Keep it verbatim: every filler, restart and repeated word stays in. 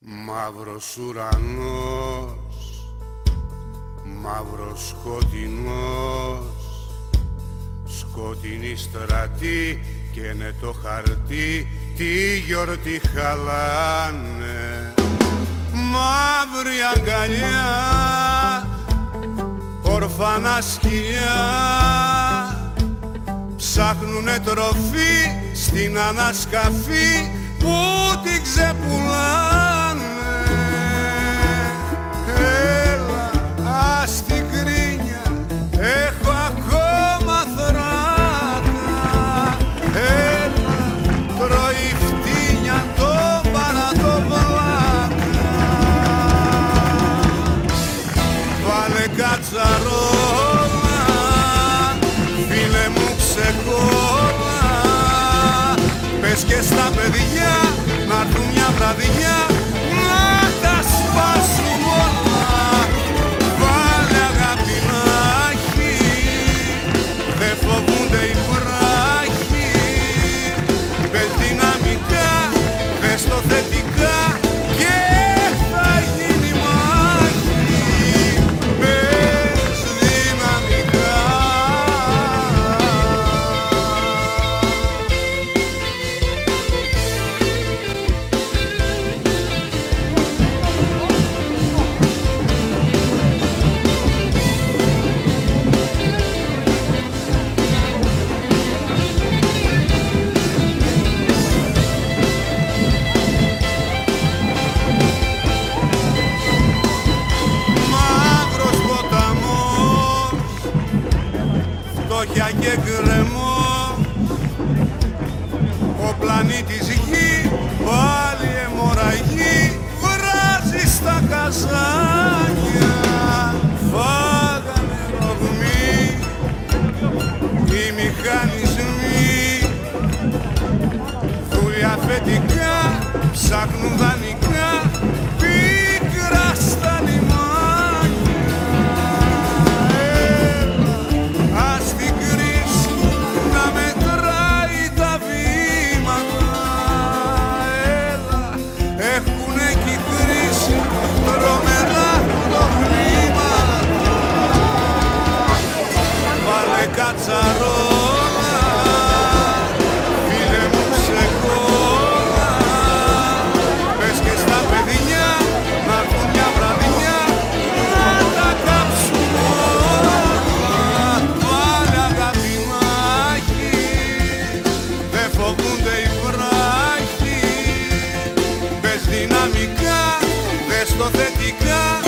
Μαύρος ουρανός, μαύρος σκοτεινός, σκοτεινή στρατή και είναι το χαρτί, τη γιορτή χαλάνε. Μαύρη αγκαλιά, ορφανά σκυλιά, ψάχνουνε τροφή στην ανασκαφή που την ξεπουλάνε. Έλα, ας την κρίνια, έχω ακόμα θράτα. Έλα, τρώει φτύνια το παρατοβλάκα. Βάλε κατσαρόλα, φίλε μου ξεκόλα, πες και στα παιδιά να'ρθουν μια βραδιά να τα σπάσουν όλα. Βάλε αγάπη να έχει, δεν φοβούνται οι βράχοι. Πες δυναμικά, πες το θετικά και θα γίνει μάχη. Πες δυναμικά. Φτώχεια και γκρεμό, ο πλανήτης γη πάλι αιμορραγεί, βράζει στα καζάνια. Φάγανε ρογμοί οι μηχανισμοί, δούλια αφεντικά ψάχνουν δανεικά πίκρα στα λιμάνια. Κατσαρόλα, φίλε μου ξεκόλα, πες και στα παιδιά να'ρθουν μια βραδιά να τα κάψουν όλα. Βάλε αγάπη να έχει, δεν φοβούνται οι βράχοι. Πες δυναμικά, πες το θετικά